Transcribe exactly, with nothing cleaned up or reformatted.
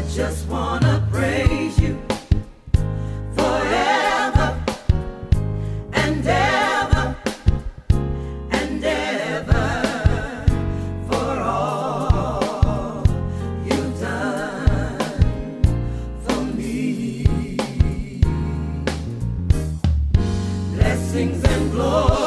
just wanna praise you forever and ever and ever for all you've done for me. Blessings and glory